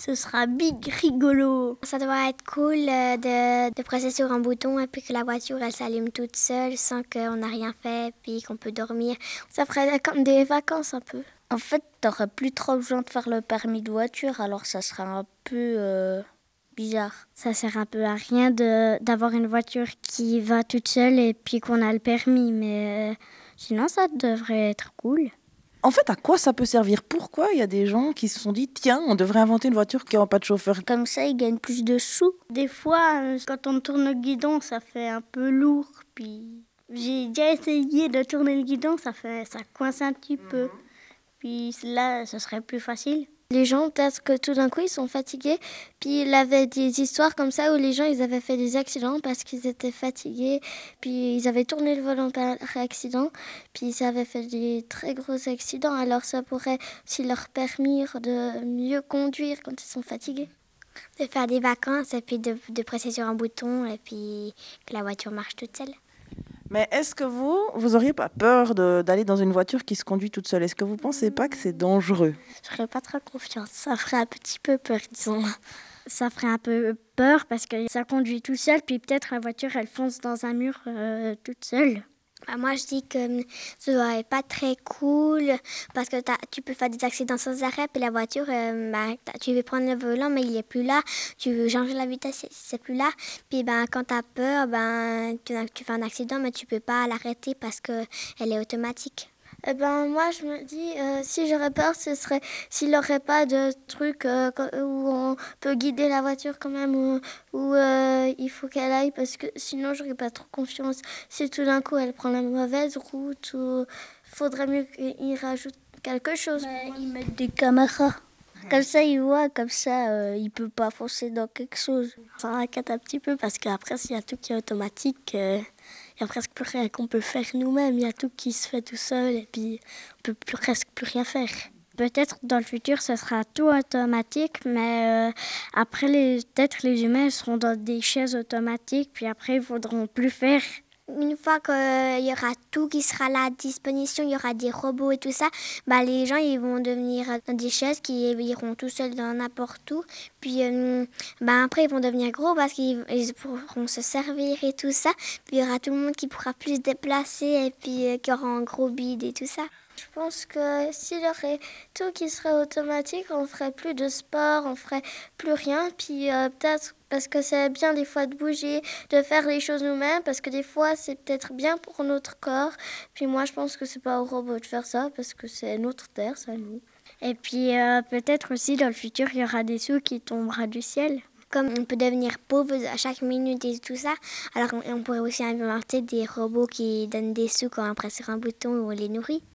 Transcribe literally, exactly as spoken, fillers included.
Ce sera big rigolo. Ça doit être cool euh, de, de presser sur un bouton et puis que la voiture elle s'allume toute seule sans qu'on n'a rien fait puis qu'on peut dormir. Ça ferait comme des vacances un peu. En fait, t'aurais plus trop besoin de faire le permis de voiture, alors ça sera un peu euh, bizarre. Ça sert un peu à rien de, d'avoir une voiture qui va toute seule et puis qu'on a le permis, mais euh, sinon ça devrait être cool. En fait, à quoi ça peut servir? Pourquoi il y a des gens qui se sont dit, tiens, on devrait inventer une voiture qui n'aura pas de chauffeur? Comme ça, ils gagnent plus de sous. Des fois, euh, quand on tourne le guidon, ça fait un peu lourd. Puis j'ai déjà essayé de tourner le guidon, ça fait, ça coince un petit mmh. peu. Puis là, ce serait plus facile. Les gens, peut-être que tout d'un coup, ils sont fatigués. Puis il y avait des histoires comme ça où les gens, ils avaient fait des accidents parce qu'ils étaient fatigués. Puis ils avaient tourné le volant par accident. Puis ils avaient fait des très gros accidents. Alors ça pourrait aussi leur permettre de mieux conduire quand ils sont fatigués. De faire des vacances et puis de, de presser sur un bouton et puis que la voiture marche toute seule. Mais est-ce que vous, vous auriez pas peur de, d'aller dans une voiture qui se conduit toute seule? Est-ce que vous pensez pas que c'est dangereux? Je ferais pas trop confiance. Ça ferait un petit peu peur, disons. Ça ferait un peu peur parce que ça conduit tout seul, puis peut-être la voiture, elle fonce dans un mur euh, toute seule. Bah moi, je dis que ce n'est pas très cool parce que tu peux faire des accidents sans arrêt. Puis la voiture, euh, bah, tu veux prendre le volant, mais il n'est plus là. Tu veux changer la vitesse, c'est plus là. Puis bah, quand tu as peur, bah, tu, tu fais un accident, mais tu ne peux pas l'arrêter parce qu'elle est automatique. Eh ben, moi, je me dis, euh, si j'aurais peur, ce serait s'il n'y aurait pas de truc euh, où on peut guider la voiture quand même, où, où euh, il faut qu'elle aille, parce que sinon, j'aurais pas trop confiance. Si tout d'un coup, elle prend la mauvaise route, il faudrait mieux qu'ils rajoutent quelque chose. Ouais, ils mettent des caméras. Comme ça, il voit, comme ça, euh, il peut pas foncer dans quelque chose. Ça inquiète un petit peu, parce qu'après, s'il y a tout qui est automatique... Euh, il n'y a presque plus rien qu'on peut faire nous-mêmes. Il y a tout qui se fait tout seul et puis on peut plus, presque plus rien faire. Peut-être dans le futur, ce sera tout automatique, mais euh, après, les, peut-être les humains seront dans des chaises automatiques, puis après, ils ne voudront plus faire. Une fois qu'il y aura tout qui sera là à disposition, il y aura des robots et tout ça, bah, les gens ils vont devenir dans des chaises qui iront tout seuls dans n'importe où. Puis euh, bah, après, ils vont devenir gros parce qu'ils ils pourront se servir et tout ça. Puis il y aura tout le monde qui pourra plus se déplacer et puis euh, qui aura un gros bide et tout ça. Je pense que s'il y aurait tout qui serait automatique, on ferait plus de sport, on ferait plus rien. Puis euh, peut-être parce que c'est bien des fois de bouger, de faire les choses nous-mêmes, parce que des fois c'est peut-être bien pour notre corps. Puis moi je pense que c'est pas au robot de faire ça, parce que c'est notre terre, c'est à nous. Et puis euh, peut-être aussi dans le futur il y aura des sous qui tombera du ciel. Comme on peut devenir pauvre à chaque minute et tout ça, alors on pourrait aussi inventer des robots qui donnent des sous quand on presse sur un bouton ou on les nourrit.